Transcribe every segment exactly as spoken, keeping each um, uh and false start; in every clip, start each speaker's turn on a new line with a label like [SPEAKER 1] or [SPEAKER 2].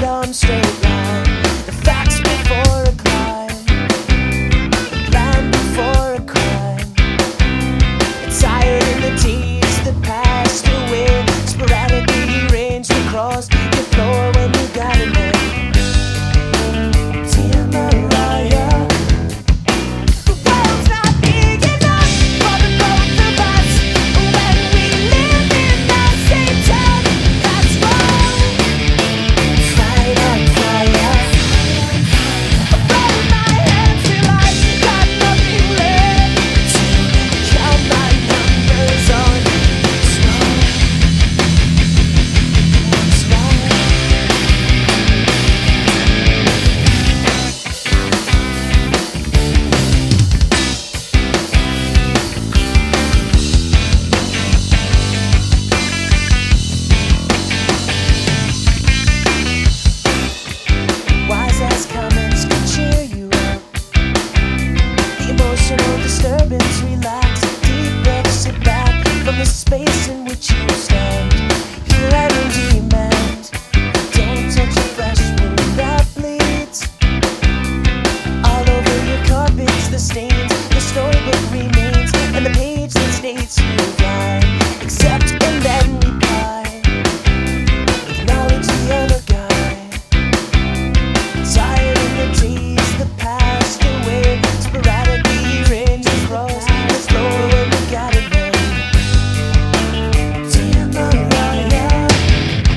[SPEAKER 1] on straight line. The facts before a climb, the plan before a crime. It's tired in the tears that passed away, sporadically arranged across your floor when you got in there. Dear Mariah, the world's not big enough for the both of us when we live in the same town. That's wrong. Fight on fire. I fold my hands till I got nothing left to count my numbers on. What's wrong? What's wrong? Wise ass comments could cheer you up. The emotional disturbance, relax, deep breath, sit back from the space in which you stand. Here I am demand, don't touch a fresh wound that bleeds. All over your carpets, the stains, the storybook remains, and the page that states you've lied. Accept and then reply, acknowledge the other guy. Tired in the days that passed away, sporadically arranged across the floor when we got it there. Dear Mariah,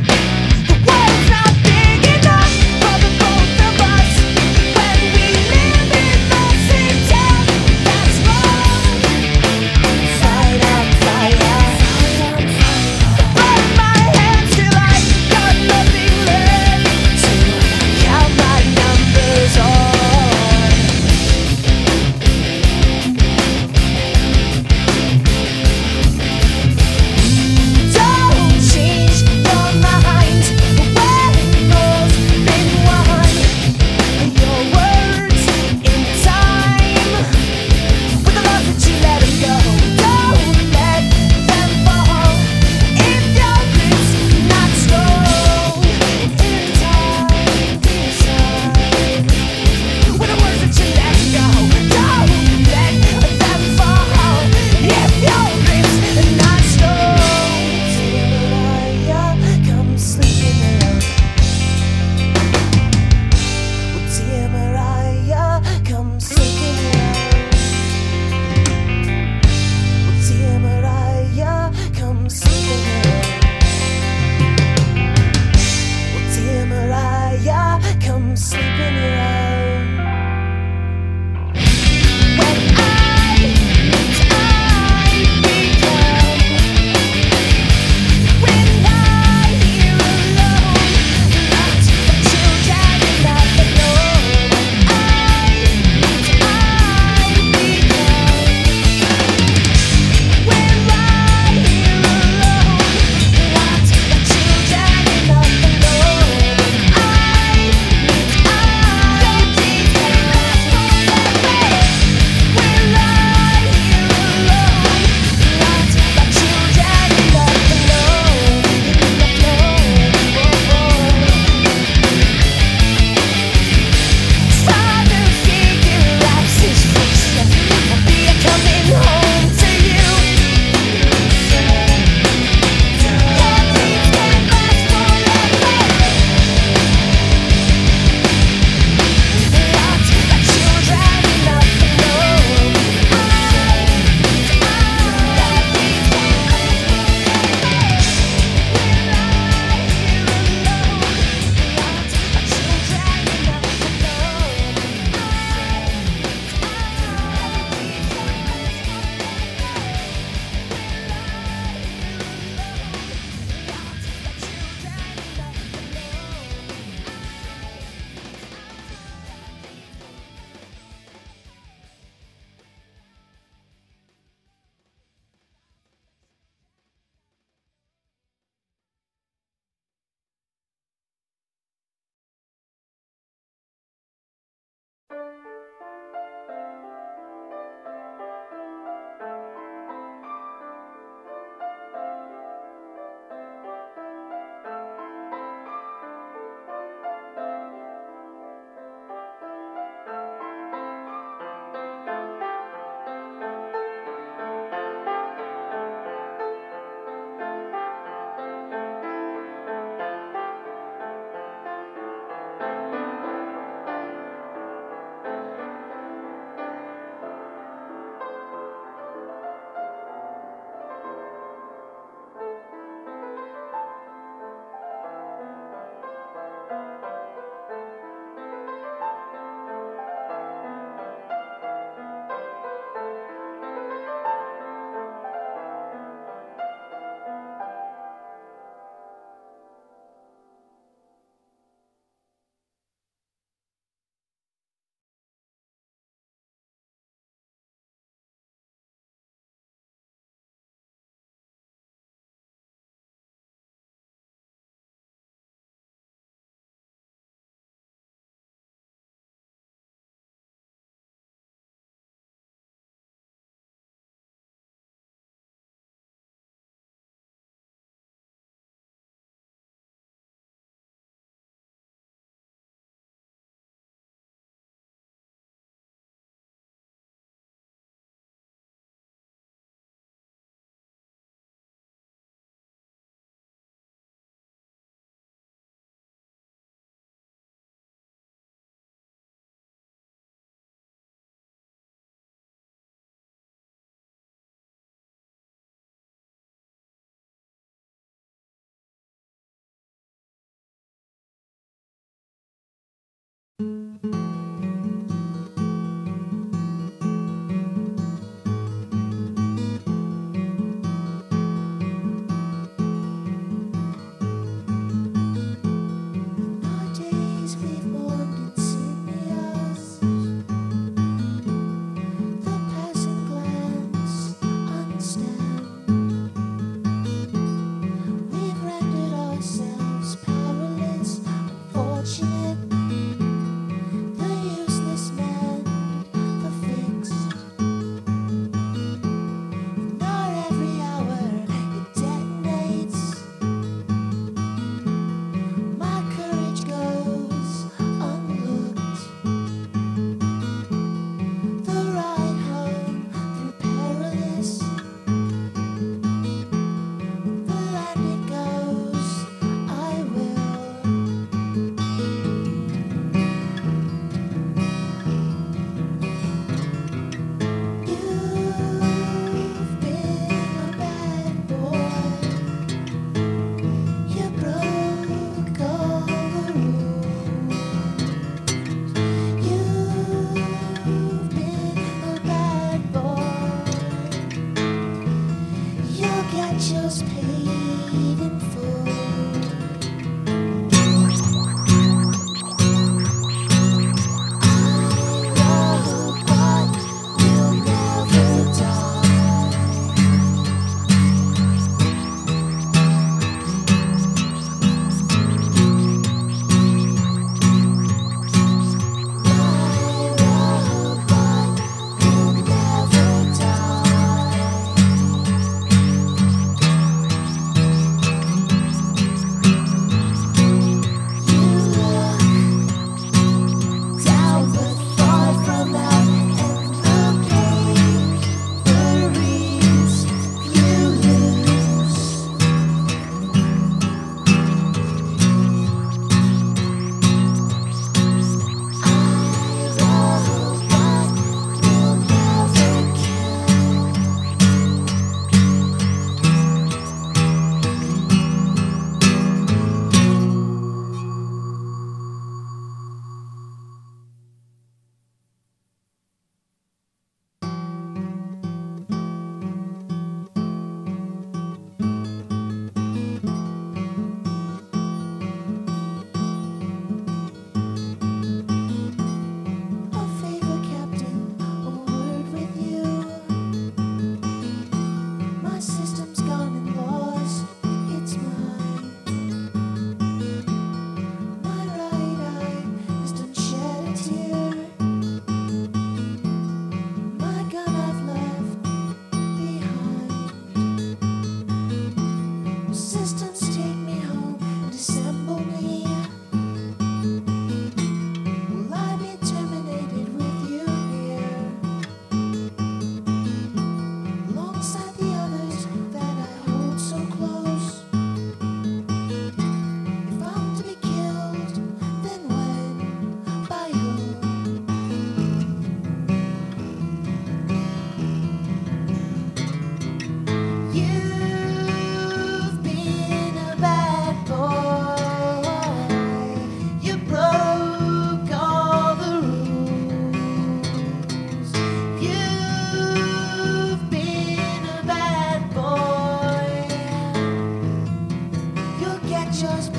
[SPEAKER 1] just